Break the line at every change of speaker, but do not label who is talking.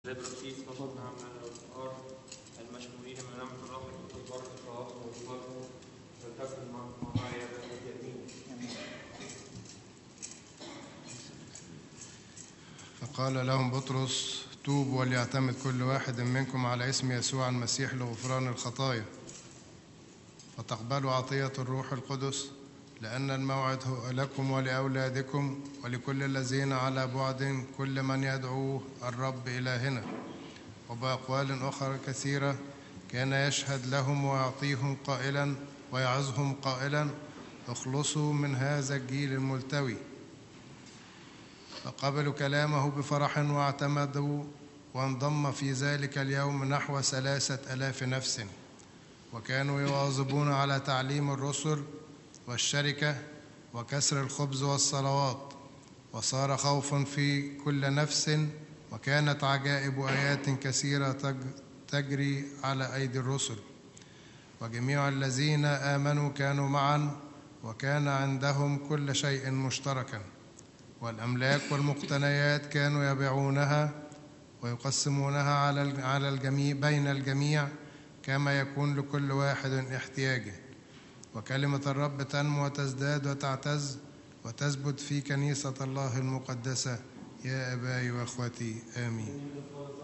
البراكسيس وصلنا من الأفكار المشمولين من نعمة الرب والتبارك الخلاص والفضل ولتكن معايا باليمين.
فقال لهم بطرس: توبوا وليعتمد كل واحد منكم على اسم يسوع المسيح لغفران الخطايا فتقبلوا عطية الروح القدس، لأن الموعد هو لكم ولأولادكم ولكل الذين على بعد، كل من يدعو الرب إلهنا. وبأقوال أخرى كثيرة كان يشهد لهم ويعطيهم قائلا ويعظهم قائلا: اخلصوا من هذا الجيل الملتوي. فقبلوا كلامه بفرح واعتمدوا، وانضم في ذلك اليوم نحو 3000 نفس، وكانوا يواظبون على تعليم الرسل والشركة وكسر الخبز والصلوات، وصار خوف في كل نفس، وكانت عجائب وآيات كثيرة تجري على أيدي الرسل. وجميع الذين آمنوا كانوا معا، وكان عندهم كل شيء مشتركا، والأملاك والمقتنيات كانوا يبيعونها ويقسمونها على الجميع بين الجميع كما يكون لكل واحد احتياجه. وكلمة الرب تنمو وتزداد وتعتز وتثبت في كنيسة الله المقدسة. يا أباي وأخوتي، آمين.